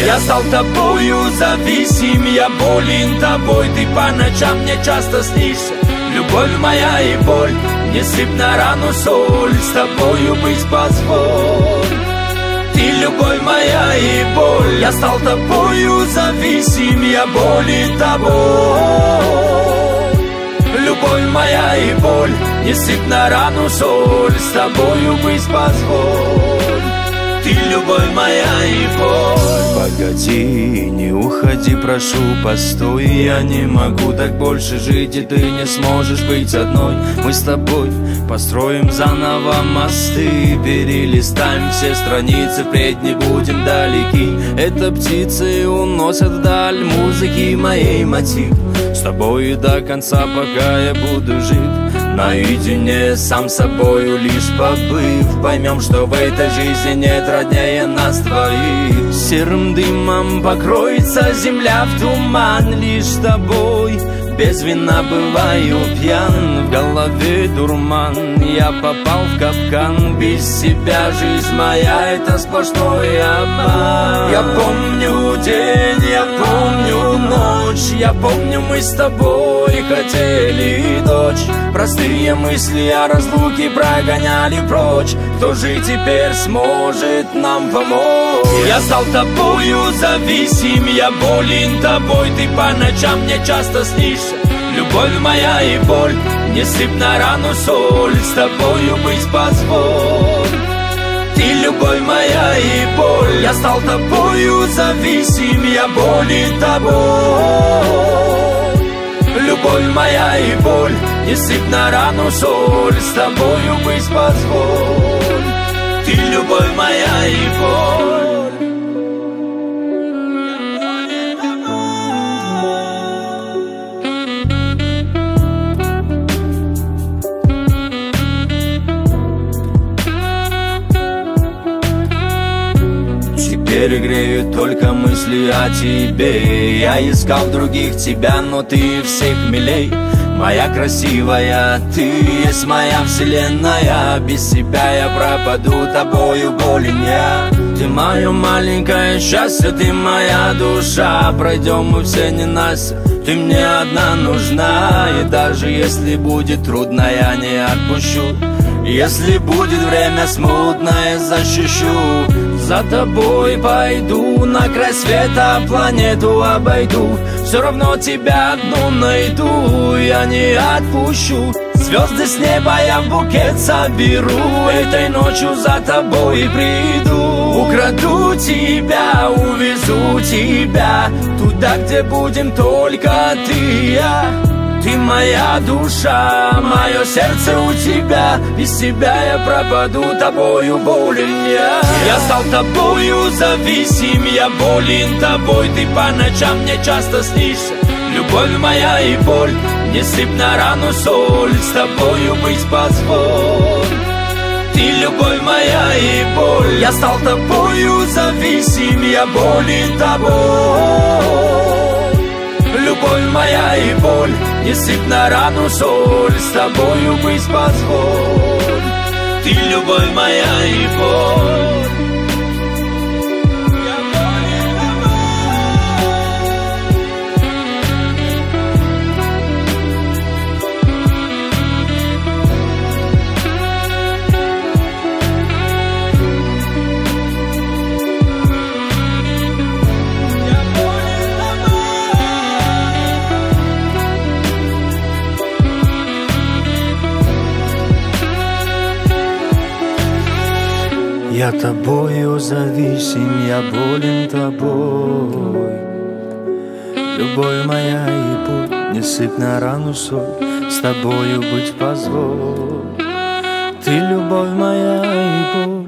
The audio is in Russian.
Я стал тобою зависим, я болен тобой. Ты по ночам мне часто снишься, любовь моя и боль. Не сыпь на рану соль, с тобою быть позволь. Ты любовь моя и боль. Я стал тобою зависим, я болен тобой. Любовь моя и боль, не сыпь на рану соль, с тобою быть позволь. Ты любовь моя и боль. Погоди, не уходи, прошу, постой. Я не могу так больше жить, и ты не сможешь быть одной. Мы с тобой построим заново мосты, перелистаем все страницы, впредь не будем далеки. Это птицы уносят вдаль музыки моей мотив. С тобой до конца, пока я буду жить. Наедине сам собою лишь побыв, поймем, что в этой жизни нет роднее нас двоих. Серым дымом покроется земля в туман, лишь с тобой без вина бываю пьян. В голове дурман, я попал в капкан. Без себя жизнь моя — это сплошной обман. Я помню день, я помню ночь, я помню, мы с тобой хотели дочь. Простые мысли о разлуке прогоняли прочь. Кто же теперь сможет нам помочь? Я стал тобою зависим, я болен тобой. Ты по ночам мне часто снишься, любовь моя и боль. Не сыпь на рану соль, с тобою быть позволь. Ты любовь моя и боль. Я стал тобою зависим, я болен тобой. Любовь моя и боль, не сыпь на рану соль, с тобою быть позволь. Ты любовь моя и боль. Теперь греют только мысли о тебе. Я искал других тебя, но ты всех милей. Моя красивая, ты есть моя вселенная. Без себя я пропаду, тобою болен я. Ты мое маленькое счастье, ты моя душа. Пройдем мы все ненастья, ты мне одна нужна. И даже если будет трудно, я не отпущу. Если будет время смутное, защищу. За тобой пойду, на край света планету обойду. Все равно тебя одну найду, я не отпущу. Звезды с неба я в букет соберу. Этой ночью за тобой приду. Украду тебя, увезу тебя туда, где будем только ты и я. Ты моя душа, мое сердце у тебя. Без тебя я пропаду, тобою болен я. Я стал тобою зависим, я болен тобой. Ты по ночам мне часто снишься, любовь моя и боль. Не сыпь на рану соль, с тобою быть позволь. Ты любовь моя и боль. Я стал тобою зависим, я болен тобой. Любовь моя и боль, не сыпь на рану соль, с тобою быть позволь. Ты любовь моя и боль. Я тобою зависим, я болен тобой. Любовь моя и боль, не сыпь на рану соль, с тобою быть позволь. Ты любовь моя и боль.